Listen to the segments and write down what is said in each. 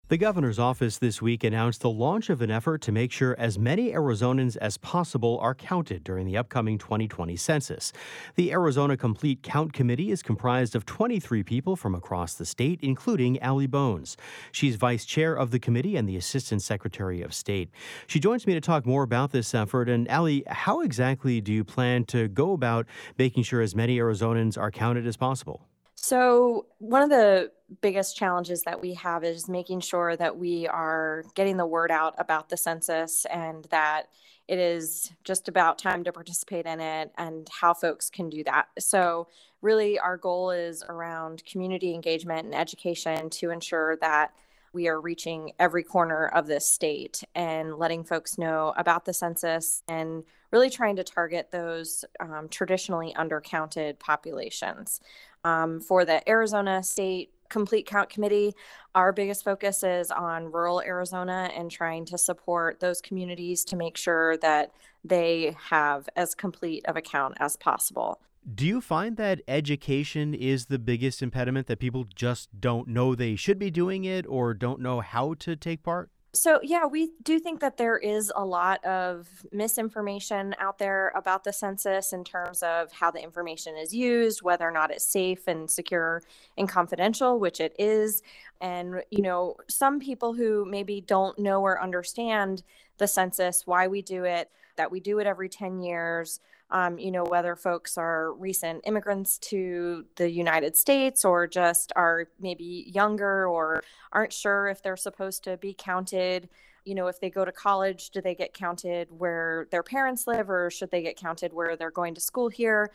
The governor's office this week announced the launch of an effort to make sure as many Arizonans as possible are counted during the upcoming 2020 census. The Arizona Complete Count Committee is comprised of 23 people from across the state, including Allie Bones. She's vice chair of the committee and the assistant secretary of state. She joins me to talk more about this effort. And Allie, how exactly do you plan to go about making sure as many Arizonans are counted as possible? So, one of the biggest challenges that we have is making sure that we are getting the word out about the census and that it is just about time to participate in it and how folks can do that. So, really, our goal is around community engagement and education to ensure that we are reaching every corner of this state and letting folks know about the census and really trying to target those traditionally undercounted populations. For the Arizona State Complete Count Committee, our biggest focus is on rural Arizona and trying to support those communities to make sure that they have as complete of a count as possible. Do you find that education is the biggest impediment, that people just don't know they should be doing it or don't know how to take part? So, yeah, we do think that there is a lot of misinformation out there about the census in terms of how the information is used, whether or not it's safe and secure and confidential, which it is. And, some people who maybe don't know or understand the census, why we do it, that we do it every 10 years, whether folks are recent immigrants to the United States or just are maybe younger or aren't sure if they're supposed to be counted. If they go to college, do they get counted where their parents live or should they get counted where they're going to school here?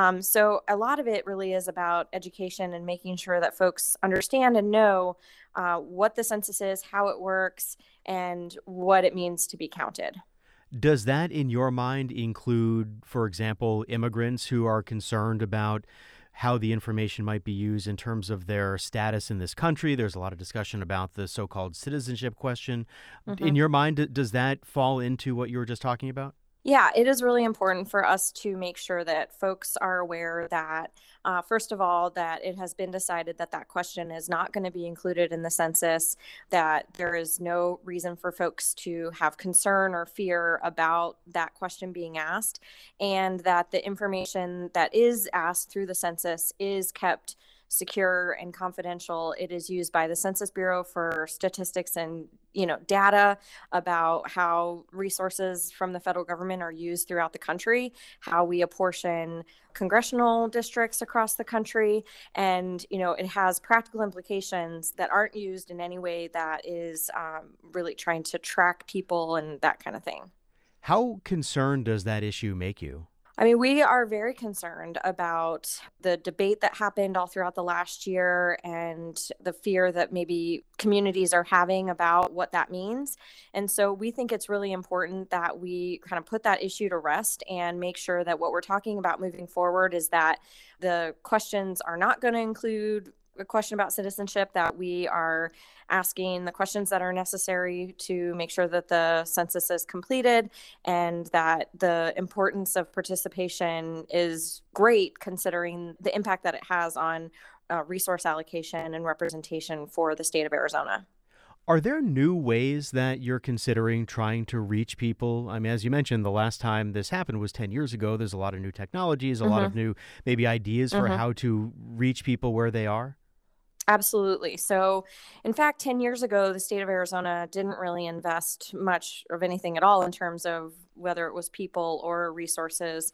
So a lot of it really is about education and making sure that folks understand and know what the census is, how it works, and what it means to be counted. Does that, in your mind, include, for example, immigrants who are concerned about how the information might be used in terms of their status in this country? There's a lot of discussion about the so-called citizenship question. In your mind, does that fall into what you were just talking about? Yeah, it is really important for us to make sure that folks are aware that, first of all, that it has been decided that that question is not going to be included in the census, that there is no reason for folks to have concern or fear about that question being asked, and that the information that is asked through the census is kept secure and confidential. It is used by the Census Bureau for statistics and data about how resources from the federal government are used throughout the country, how we apportion congressional districts across the country, and it has practical implications that aren't used in any way that is really trying to track people and that kind of thing. How concerned does that issue make you? I mean, we are very concerned about the debate that happened all throughout the last year and the fear that maybe communities are having about what that means. And so we think it's really important that we kind of put that issue to rest and make sure that what we're talking about moving forward is that the questions are not going to include a question about citizenship, that we are asking the questions that are necessary to make sure that the census is completed, and that the importance of participation is great considering the impact that it has on resource allocation and representation for the state of Arizona. Are there new ways that you're considering trying to reach people? I mean, as you mentioned, the last time this happened was 10 years ago. There's a lot of new technologies, a lot of new maybe ideas for how to reach people where they are. Absolutely. So, in fact, 10 years ago, the state of Arizona didn't really invest much of anything at all in terms of whether it was people or resources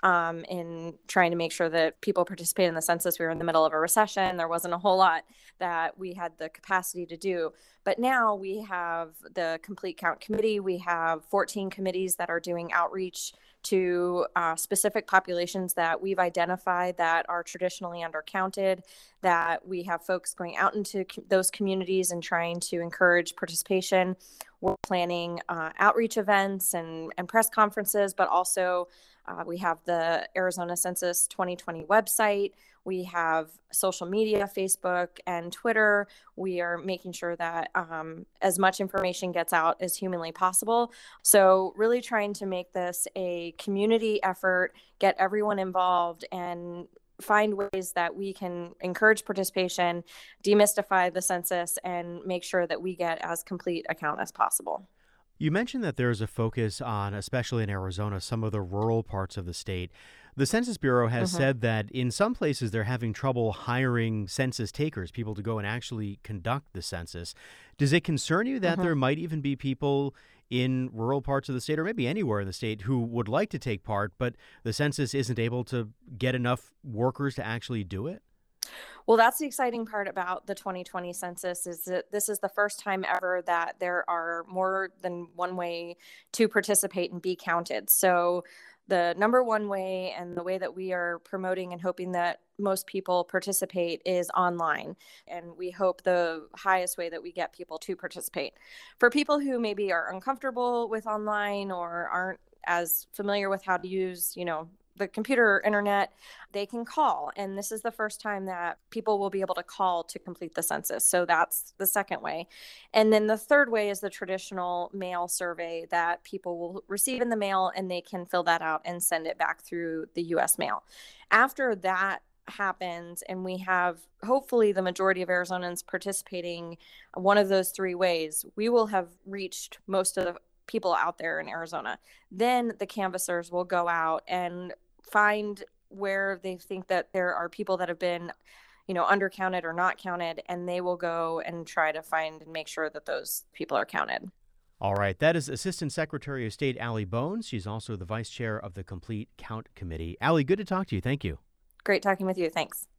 in trying to make sure that people participate in the census. We were in the middle of a recession. There wasn't a whole lot that we had the capacity to do. But now we have the Complete Count Committee. We have 14 committees that are doing outreach to specific populations that we've identified that are traditionally undercounted, that we have folks going out into those communities and trying to encourage participation. We're planning outreach events and press conferences, but also we have the Arizona Census 2020 website. We have social media, Facebook and Twitter. We are making sure that as much information gets out as humanly possible. So really trying to make this a community effort, get everyone involved, and find ways that we can encourage participation, demystify the census, and make sure that we get as complete a count as possible. You mentioned that there's a focus on, especially in Arizona, some of the rural parts of the state. The Census Bureau has hmm said that in some places they're having trouble hiring census takers, people to go and actually conduct the census. Does it concern you that hmm there might even be people in rural parts of the state, or maybe anywhere in the state, who would like to take part, but the census isn't able to get enough workers to actually do it? Well, that's the exciting part about the 2020 census is that this is the first time ever that there are more than one way to participate and be counted. So the number one way and the way that we are promoting and hoping that most people participate is online. And we hope the highest way that we get people to participate. For people who maybe are uncomfortable with online or aren't as familiar with how to use, the computer or internet, they can call. And this is the first time that people will be able to call to complete the census. So that's the second way. And then the third way is the traditional mail survey that people will receive in the mail, and they can fill that out and send it back through the US mail. After that happens and we have hopefully the majority of Arizonans participating one of those three ways, we will have reached most of the people out there in Arizona. Then the canvassers will go out and find where they think that there are people that have been, undercounted or not counted, and they will go and try to find and make sure that those people are counted. All right. That is Assistant Secretary of State Allie Bones. She's also the Vice Chair of the Complete Count Committee. Allie, good to talk to you. Thank you. Great talking with you. Thanks.